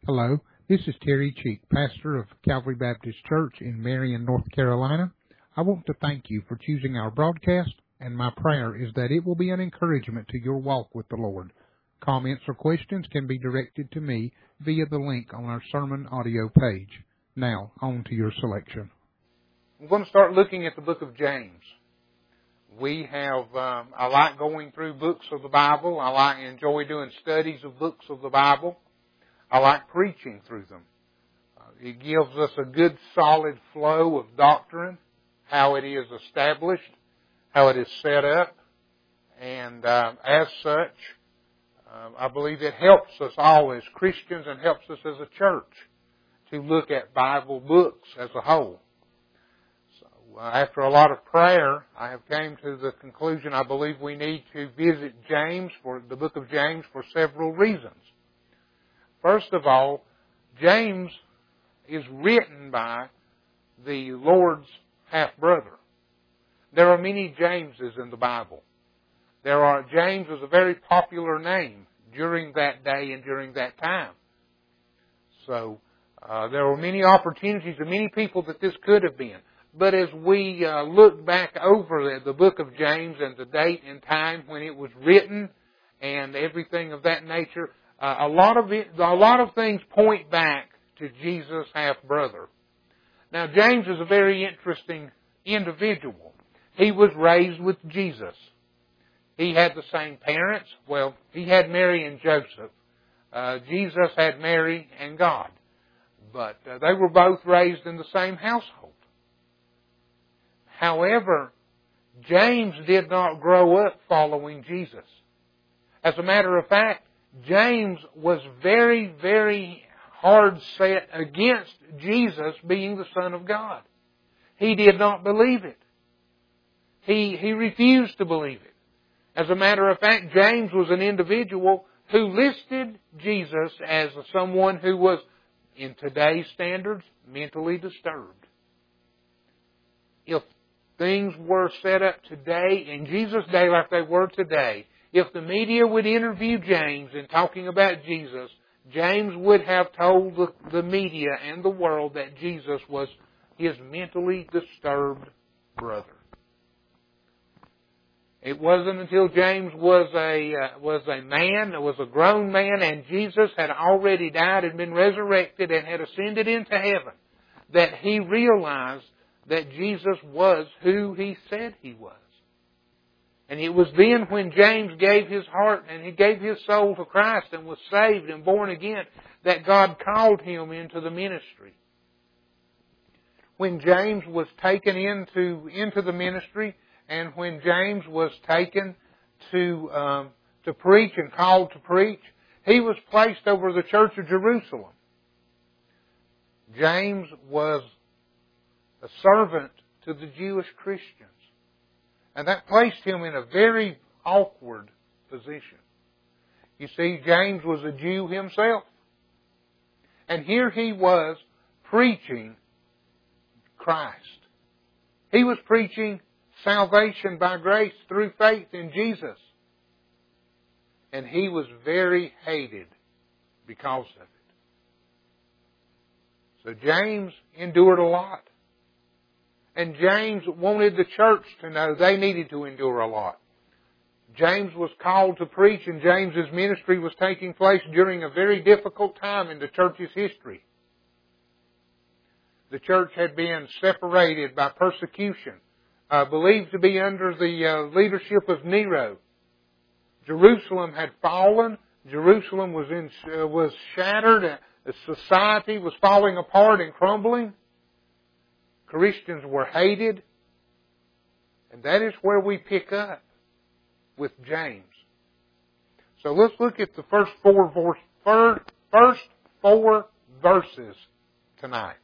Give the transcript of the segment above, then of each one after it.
Hello, this is Terry Cheek, pastor of Calvary Baptist Church in Marion, North Carolina. I want to thank you for choosing our broadcast, and my prayer is that it will be an encouragement to your walk with the Lord. Comments or questions can be directed to me via the link on our sermon audio page. Now, on to your selection. We're going to start looking at the book of James. I like going through books of the Bible. I enjoy doing studies of books of the Bible. I like preaching through them. It gives us a good solid flow of doctrine, how it is established, how it is set up, and as such, I believe it helps us all as Christians and helps us as a church to look at Bible books as a whole. So after a lot of prayer, I have came to the conclusion I believe we need to visit the book of James for several reasons. First of all, James is written by the Lord's half-brother. There are many Jameses in the Bible. James was a very popular name during that day and during that time. So there were many opportunities and many people that this could have been. But as we look back over the book of James and the date and time when it was written and everything of that nature, a lot of things point back to Jesus' half-brother. Now, James is a very interesting individual. He was raised with Jesus. He had the same parents. Well, he had Mary and Joseph. Jesus had Mary and God. But they were both raised in the same household. However, James did not grow up following Jesus. As a matter of fact, James was very, very hard set against Jesus being the Son of God. He did not believe it. He refused to believe it. As a matter of fact, James was an individual who listed Jesus as someone who was, in today's standards, mentally disturbed. If things were set up today, in Jesus' day like they were today, if the media would interview James in talking about Jesus, James would have told the media and the world that Jesus was his mentally disturbed brother. It wasn't until James was a grown man, and Jesus had already died and been resurrected and had ascended into heaven, that he realized that Jesus was who he said he was. And it was then when James gave his heart and he gave his soul to Christ and was saved and born again that God called him into the ministry. When James was taken into the ministry, and when James was taken to preach and called to preach, he was placed over the church of Jerusalem. James was a servant to the Jewish Christians. And that placed him in a very awkward position. You see, James was a Jew himself. And here he was preaching Christ. He was preaching salvation by grace through faith in Jesus. And he was very hated because of it. So James endured a lot. And James wanted the church to know they needed to endure a lot. James was called to preach, and James's ministry was taking place during a very difficult time in the church's history. The church had been separated by persecution, believed to be under the leadership of Nero. Jerusalem had fallen. Jerusalem was shattered. The society was falling apart and crumbling. Christians were hated. And that is where we pick up with James. So let's look at the first four verses tonight.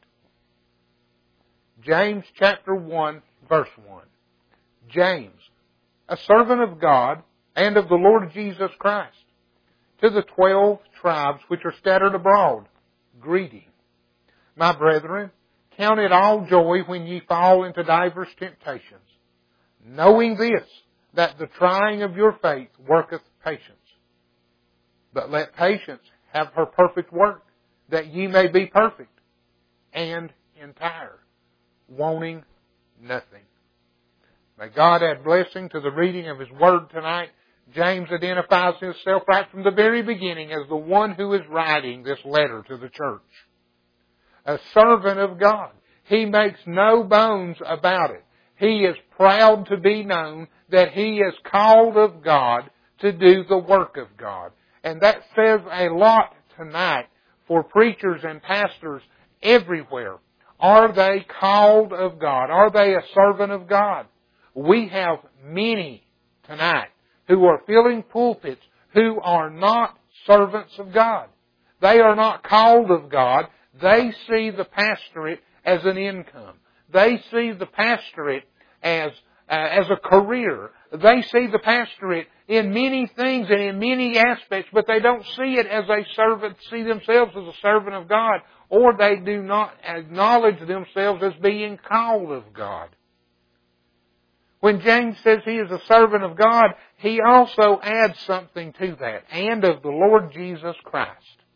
James chapter 1, verse 1. James, a servant of God and of the Lord Jesus Christ, to the 12 tribes which are scattered abroad, greeting. My brethren, count it all joy when ye fall into divers temptations, knowing this, that the trying of your faith worketh patience. But let patience have her perfect work, that ye may be perfect and entire, wanting nothing. May God add blessing to the reading of His Word tonight. James identifies himself right from the very beginning as the one who is writing this letter to the church. A servant of God. He makes no bones about it. He is proud to be known that he is called of God to do the work of God. And that says a lot tonight for preachers and pastors everywhere. Are they called of God? Are they a servant of God? We have many tonight who are filling pulpits who are not servants of God. They are not called of God. They see the pastorate as an income. They see the pastorate as a career. They see the pastorate in many things and in many aspects, but they don't see it as a servant, see themselves as a servant of God, or they do not acknowledge themselves as being called of God. When James says he is a servant of God, he also adds something to that, and of the Lord Jesus Christ.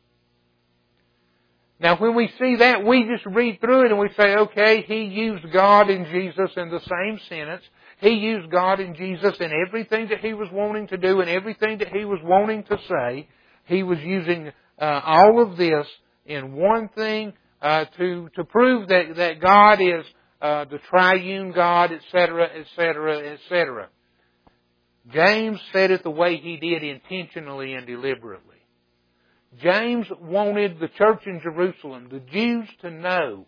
Now when we see that, we just read through it and we say, okay, he used God and Jesus in the same sentence. He used God and Jesus in everything that he was wanting to do and everything that he was wanting to say. He was using all of this in one thing to prove that God is the triune God, etc., etc., etc. James said it the way he did, intentionally and deliberately. James wanted the church in Jerusalem, the Jews, to know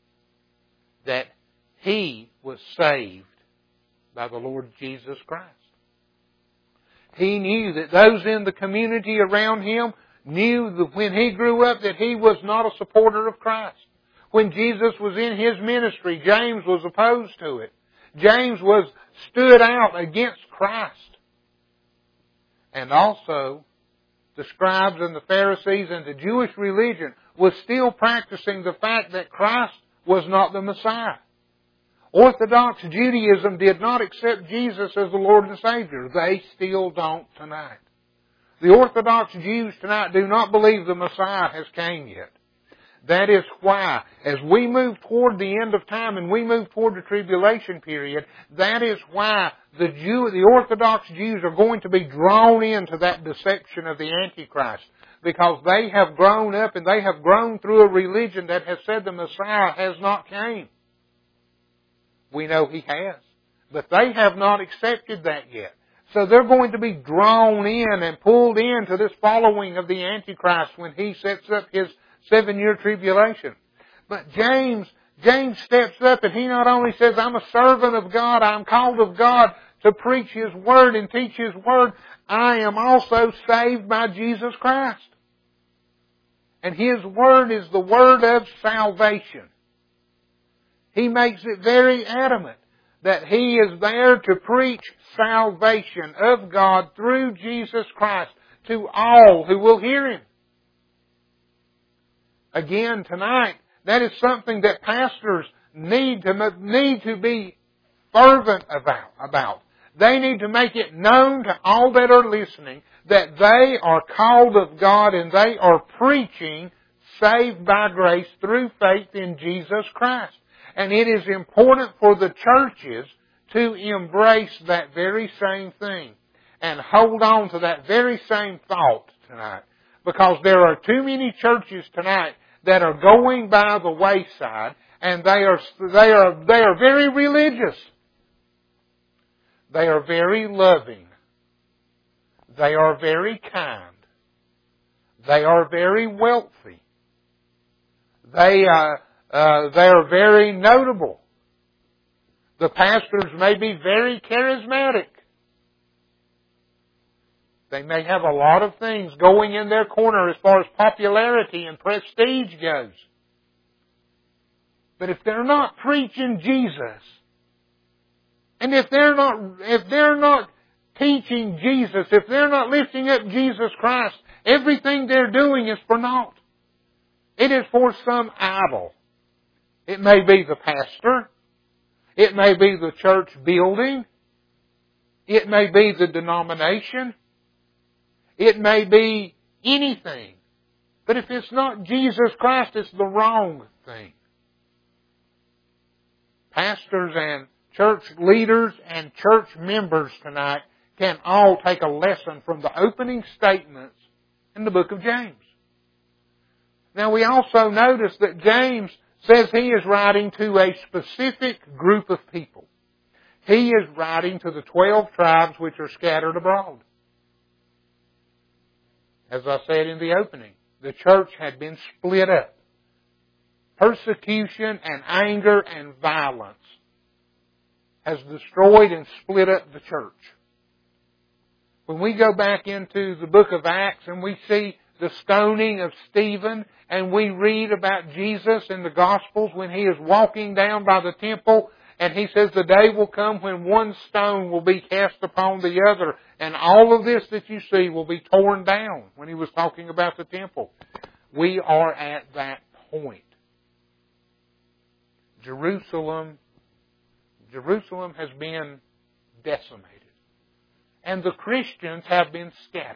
that he was saved by the Lord Jesus Christ. He knew that those in the community around him knew that when he grew up that he was not a supporter of Christ. When Jesus was in his ministry, James was opposed to it. James stood out against Christ. And also, the scribes and the Pharisees and the Jewish religion was still practicing the fact that Christ was not the Messiah. Orthodox Judaism did not accept Jesus as the Lord and Savior. They still don't tonight. The Orthodox Jews tonight do not believe the Messiah has came yet. That is why, as we move toward the end of time and we move toward the tribulation period, that is why the Orthodox Jews are going to be drawn into that deception of the Antichrist. Because they have grown up and they have grown through a religion that has said the Messiah has not came. We know He has. But they have not accepted that yet. So they're going to be drawn in and pulled into this following of the Antichrist when he sets up his 7-year tribulation. But James steps up and he not only says, I'm a servant of God, I'm called of God to preach His Word and teach His Word. I am also saved by Jesus Christ. And His Word is the Word of salvation. He makes it very adamant that He is there to preach salvation of God through Jesus Christ to all who will hear Him. Again, tonight, that is something that pastors need to be fervent about. They need to make it known to all that are listening that they are called of God and they are preaching saved by grace through faith in Jesus Christ. And it is important for the churches to embrace that very same thing and hold on to that very same thought tonight. Because there are too many churches tonight that are going by the wayside and they are very religious. They are very loving. They are very kind. They are very wealthy. They are very notable. The pastors may be very charismatic. They may have a lot of things going in their corner as far as popularity and prestige goes. But if they're not preaching Jesus, and if they're not teaching Jesus, if they're not lifting up Jesus Christ, everything they're doing is for naught. It is for some idol. It may be the pastor. It may be the church building. It may be the denomination. It may be anything. But if it's not Jesus Christ, it's the wrong thing. Pastors and church leaders and church members tonight can all take a lesson from the opening statements in the book of James. Now we also notice that James says he is writing to a specific group of people. He is writing to the 12 tribes which are scattered abroad. As I said in the opening, the church had been split up. Persecution and anger and violence has destroyed and split up the church. When we go back into the book of Acts and we see the stoning of Stephen, and we read about Jesus in the Gospels when He is walking down by the temple, and He says the day will come when one stone will be cast upon the other, and all of this that you see will be torn down, when He was talking about the temple. We are at that point. Jerusalem has been decimated. And the Christians have been scattered.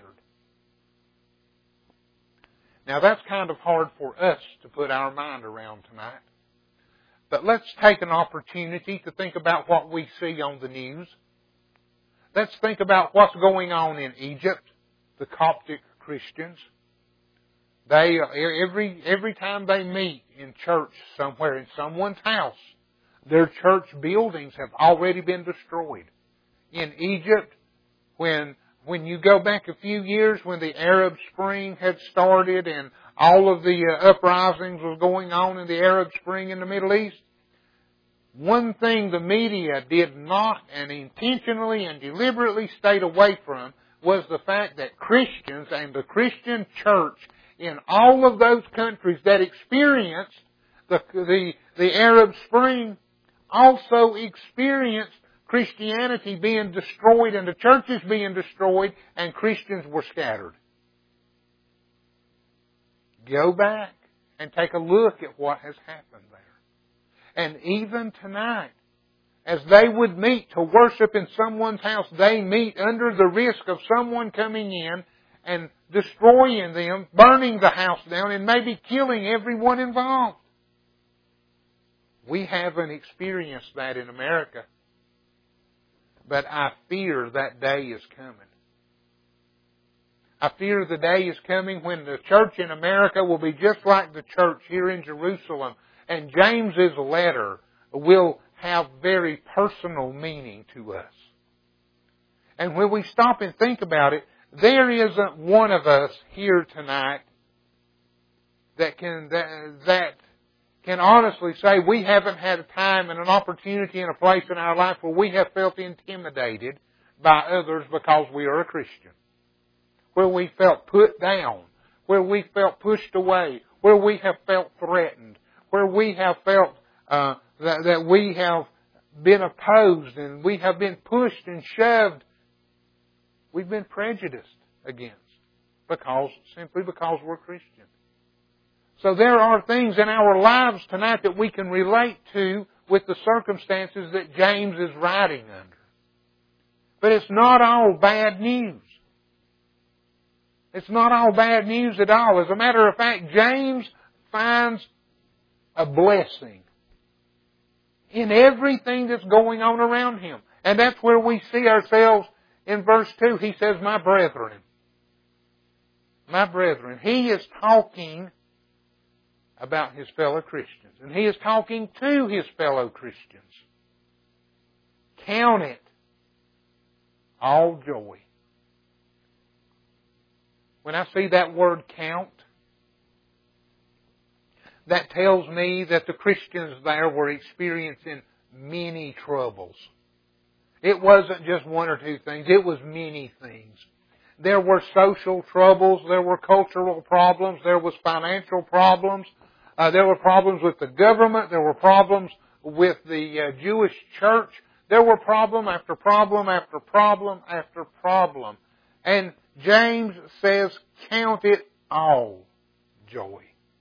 Now that's kind of hard for us to put our mind around tonight. But let's take an opportunity to think about what we see on the news. Let's think about what's going on in Egypt, the Coptic Christians. They, every time they meet in church somewhere, in someone's house, their church buildings have already been destroyed. In Egypt, when you go back a few years when the Arab Spring had started and all of the uprisings was going on in the Arab Spring in the Middle East, one thing the media did not and intentionally and deliberately stayed away from was the fact that Christians and the Christian church in all of those countries that experienced the Arab Spring also experienced Christianity being destroyed and the churches being destroyed and Christians were scattered. Go back and take a look at what has happened there. And even tonight, as they would meet to worship in someone's house, they meet under the risk of someone coming in and destroying them, burning the house down, and maybe killing everyone involved. We haven't experienced that in America. But I fear that day is coming. I fear the day is coming when the church in America will be just like the church here in Jerusalem. And James's letter will have very personal meaning to us. And when we stop and think about it, there isn't one of us here tonight that can honestly say we haven't had a time and an opportunity and a place in our life where we have felt intimidated by others because we are a Christian. Where we felt put down. Where we felt pushed away. Where we have felt threatened. Where we have felt that we have been opposed and we have been pushed and shoved. We've been prejudiced against simply because we're Christian. So there are things in our lives tonight that we can relate to with the circumstances that James is writing under. But it's not all bad news. It's not all bad news at all. As a matter of fact, James finds a blessing in everything that's going on around him. And that's where we see ourselves in verse 2. He says, my brethren. My brethren. He is talking about his fellow Christians. And he is talking to his fellow Christians. Count it all joy. When I see that word count, that tells me that the Christians there were experiencing many troubles. It wasn't just one or two things. It was many things. There were social troubles. There were cultural problems. There was financial problems. There were problems with the government. There were problems with the Jewish church. There were problem after problem after problem after problem. And James says, count it all joy.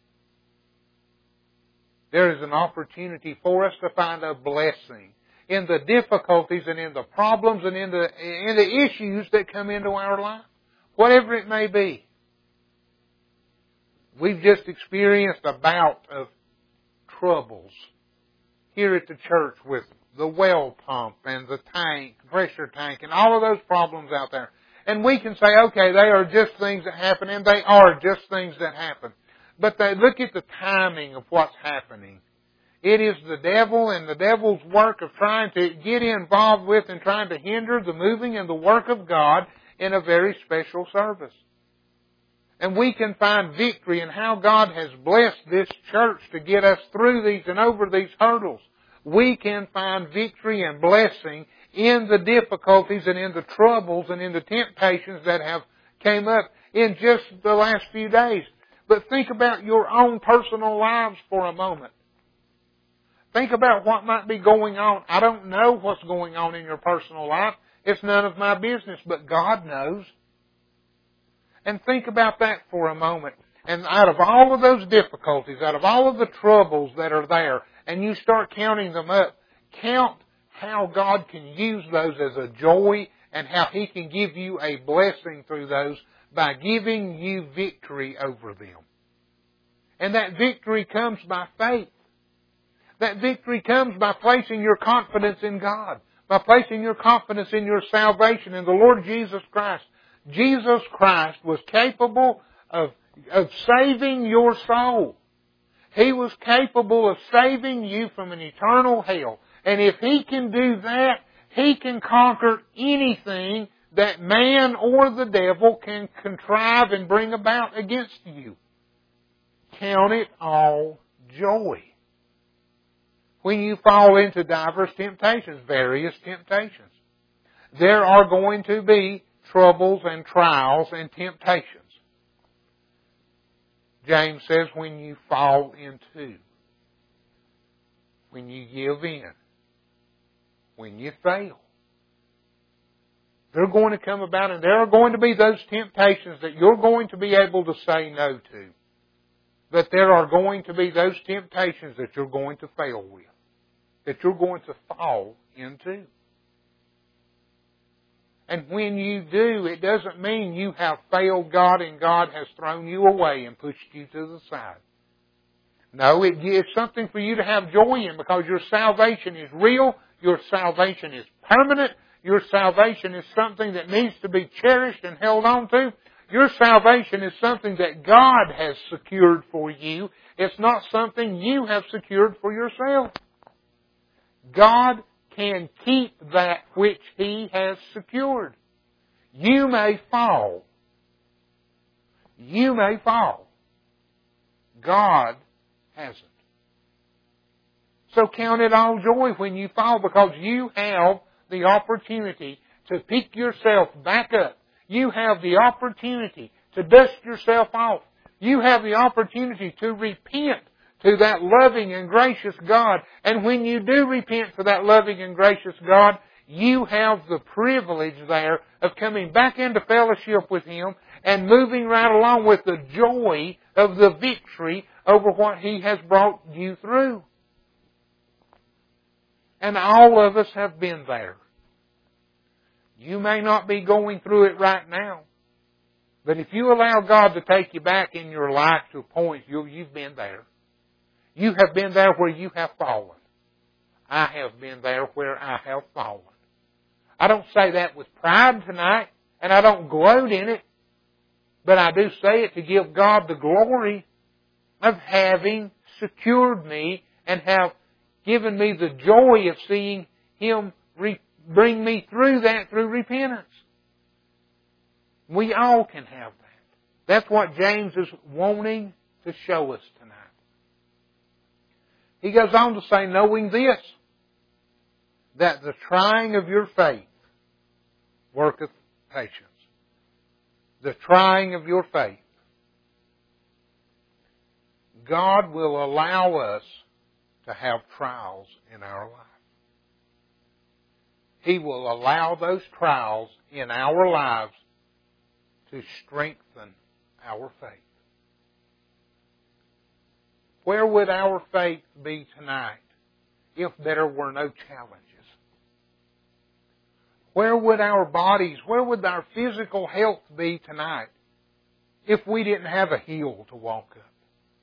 There is an opportunity for us to find a blessing in the difficulties and in the problems and in the issues that come into our life. Whatever it may be. We've just experienced a bout of troubles here at the church with the well pump and the tank, pressure tank, and all of those problems out there. And we can say, okay, they are just things that happen, and they are just things that happen. But they look at the timing of what's happening. It is the devil and the devil's work of trying to get involved with and trying to hinder the moving and the work of God in a very special service. And we can find victory in how God has blessed this church to get us through these and over these hurdles. We can find victory and blessing in the difficulties and in the troubles and in the temptations that have came up in just the last few days. But think about your own personal lives for a moment. Think about what might be going on. I don't know what's going on in your personal life. It's none of my business, but God knows. And think about that for a moment. And out of all of those difficulties, out of all of the troubles that are there, and you start counting them up, count how God can use those as a joy and how He can give you a blessing through those by giving you victory over them. And that victory comes by faith. That victory comes by placing your confidence in God, by placing your confidence in your salvation in the Lord Jesus Christ. Jesus Christ was capable of saving your soul. He was capable of saving you from an eternal hell. And if He can do that, He can conquer anything that man or the devil can contrive and bring about against you. Count it all joy when you fall into diverse temptations, various temptations. There are going to be troubles and trials and temptations. James says when you fall into, when you give in, when you fail. They're going to come about, and there are going to be those temptations that you're going to be able to say no to. But there are going to be those temptations that you're going to fail with, that you're going to fall into. And when you do, it doesn't mean you have failed God and God has thrown you away and pushed you to the side. No, it's something for you to have joy in because your salvation is real, your salvation is permanent, your salvation is something that needs to be cherished and held on to. Your salvation is something that God has secured for you. It's not something you have secured for yourself. God can keep that which He has secured. You may fall. You may fall. God hasn't. So count it all joy when you fall because you have the opportunity to pick yourself back up. You have the opportunity to dust yourself off. You have the opportunity to repent to that loving and gracious God. And when you do repent to that loving and gracious God, you have the privilege there of coming back into fellowship with Him and moving right along with the joy of the victory over what He has brought you through. And all of us have been there. You may not be going through it right now, but if you allow God to take you back in your life to a point, you've been there. You have been there where you have fallen. I have been there where I have fallen. I don't say that with pride tonight, and I don't gloat in it, but I do say it to give God the glory of having secured me and have given me the joy of seeing Him bring me through that through repentance. We all can have that. That's what James is wanting to show us tonight. He goes on to say, knowing this, that the trying of your faith worketh patience. The trying of your faith. God will allow us to have trials in our life. He will allow those trials in our lives to strengthen our faith. Where would our faith be tonight if there were no challenges? Where would our bodies, where would our physical health be tonight if we didn't have a hill to walk up?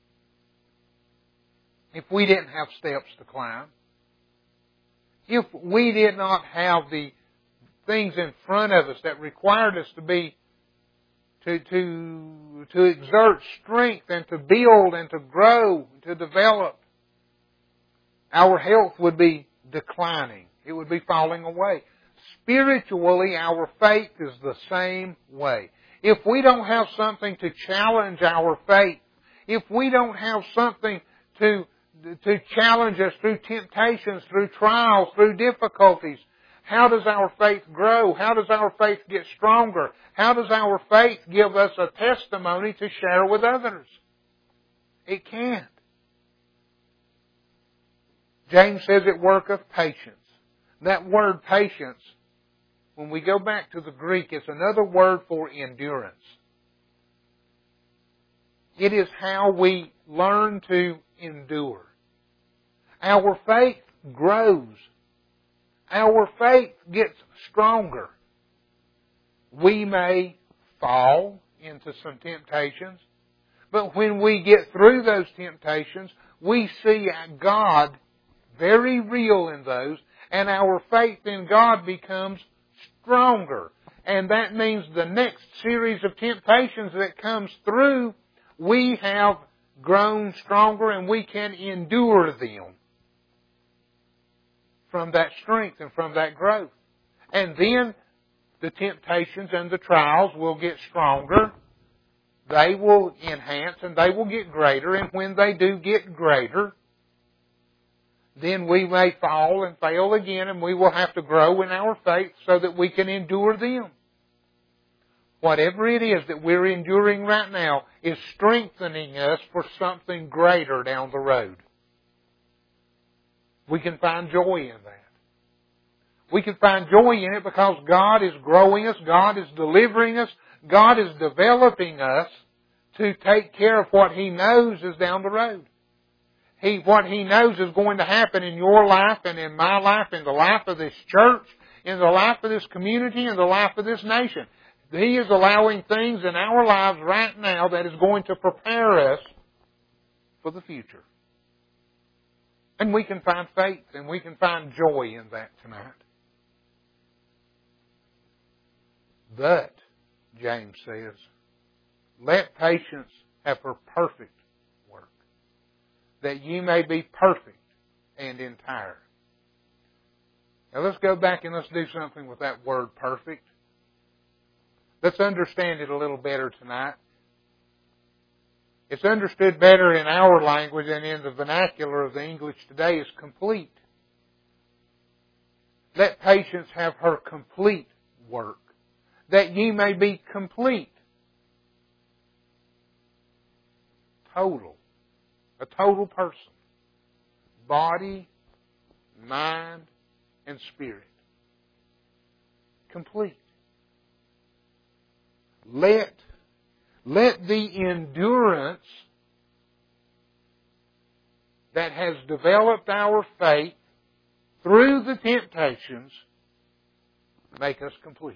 If we didn't have steps to climb? If we did not have the things in front of us that required us to exert strength and to build and to grow and to develop, our health would be declining. It would be falling away. Spiritually, our faith is the same way. If we don't have something to challenge our faith, if we don't have something to challenge us through temptations, through trials, through difficulties, how does our faith grow? How does our faith get stronger? How does our faith give us a testimony to share with others? It can't. James says it worketh patience. That word patience, when we go back to the Greek, it's another word for endurance. It is how we learn to endure. Our faith grows. Our faith gets stronger. We may fall into some temptations, but when we get through those temptations, we see God very real in those, and our faith in God becomes stronger. And that means the next series of temptations that comes through, we have grown stronger and we can endure them from that strength and from that growth. And then the temptations and the trials will get stronger. They will enhance and they will get greater. And when they do get greater, then we may fall and fail again, and we will have to grow in our faith so that we can endure them. Whatever it is that we're enduring right now is strengthening us for something greater down the road. We can find joy in that. We can find joy in it because God is growing us, God is delivering us, God is developing us to take care of what He knows is down the road. What He knows is going to happen in your life and in my life, in the life of this church, in the life of this community, in the life of this nation. He is allowing things in our lives right now that is going to prepare us for the future. And we can find faith and we can find joy in that tonight. But, James says, let patience have her perfect work, that ye may be perfect and entire. Now let's go back and let's do something with that word perfect. Let's understand it a little better tonight. It's understood better in our language and in the vernacular of the English today as complete. Let patience have her complete work, that ye may be complete. Total. A total person. Body, mind, and spirit. Complete. Let the endurance that has developed our faith through the temptations make us complete.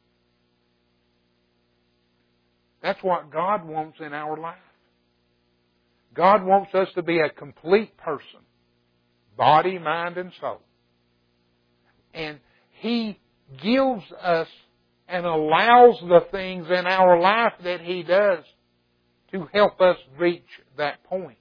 That's what God wants in our life. God wants us to be a complete person. Body, mind, and soul. And He gives us and allows the things in our life that He does to help us reach that point.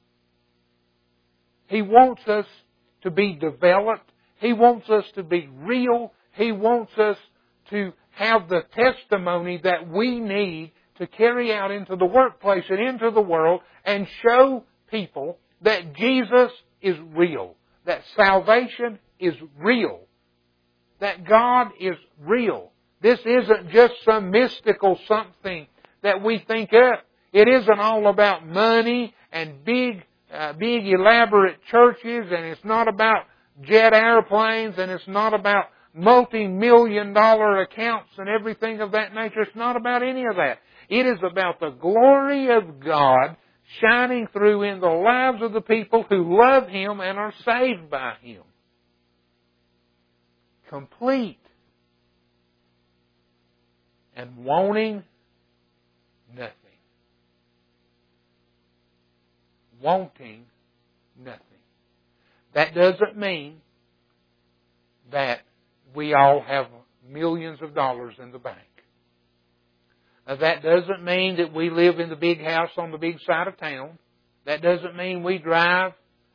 He wants us to be developed. He wants us to be real. He wants us to have the testimony that we need to carry out into the workplace and into the world and show people that Jesus is real, that salvation is real, that God is real. This isn't just some mystical something that we think up. It isn't all about money and big elaborate churches, and it's not about jet airplanes, and it's not about multi-million-dollar accounts and everything of that nature. It's not about any of that. It is about the glory of God shining through in the lives of the people who love Him and are saved by Him. Complete. And wanting nothing. wanting nothing. That doesn't mean that we all have millions of dollars in the bank. That doesn't mean that we live in the big house on the big side of town. That doesn't mean we drive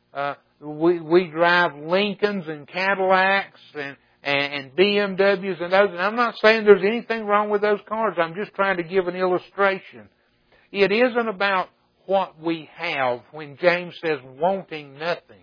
Lincolns and Cadillacs and BMWs and those. And I'm not saying there's anything wrong with those cars. I'm just trying to give an illustration. It isn't about what we have when James says wanting nothing.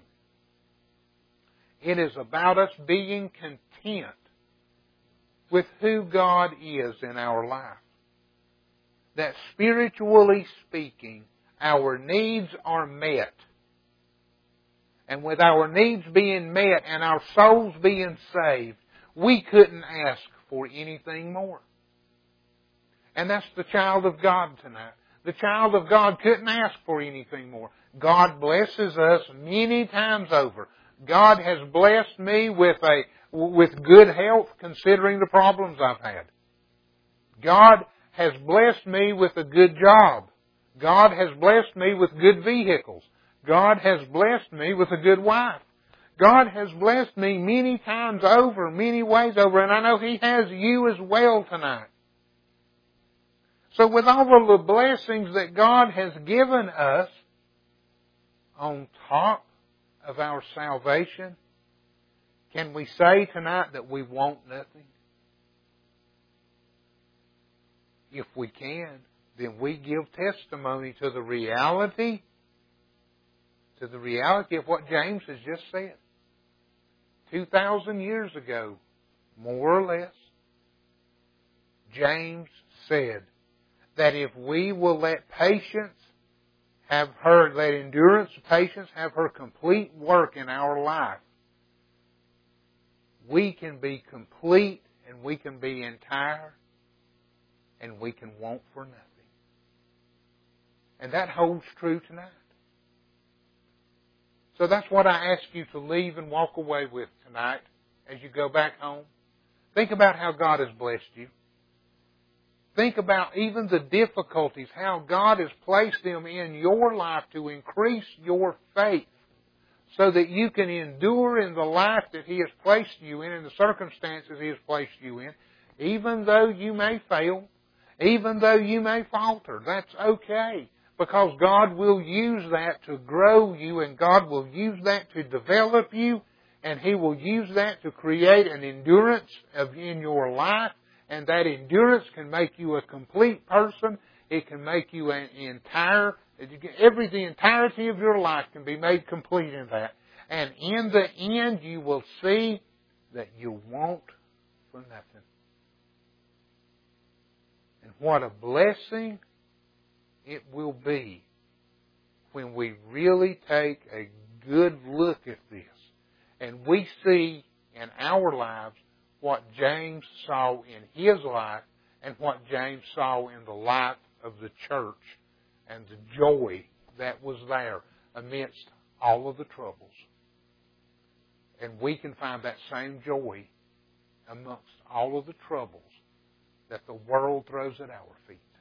It is about us being content with who God is in our life. That spiritually speaking, our needs are met. And with our needs being met and our souls being saved, we couldn't ask for anything more. And that's the child of God tonight. The child of God couldn't ask for anything more. God blesses us many times over. God has blessed me with good health considering the problems I've had. God has blessed me with a good job. God has blessed me with good vehicles. God has blessed me with a good wife. God has blessed me many times over, many ways over, and I know He has you as well tonight. So with all of the blessings that God has given us, on top of our salvation, can we say tonight that we want nothing? If we can, then we give testimony to the reality of what James has just said. 2,000 years ago, more or less, James said that if we will let endurance, patience have her complete work in our life, we can be complete and we can be entire and we can want for nothing. And that holds true tonight. So that's what I ask you to leave and walk away with tonight as you go back home. Think about how God has blessed you. Think about even the difficulties, how God has placed them in your life to increase your faith so that you can endure in the life that He has placed you in the circumstances He has placed you in, even though you may fail, even though you may falter. That's okay, because God will use that to grow you, and God will use that to develop you, and He will use that to create an endurance in your life. And that endurance can make you a complete person. It can make you an entire, the entirety of your life can be made complete in that. And in the end, you will see that you want for nothing. And what a blessing it will be when we really take a good look at this and we see in our lives what James saw in his life and what James saw in the life of the church and the joy that was there amidst all of the troubles. And we can find that same joy amongst all of the troubles that the world throws at our feet.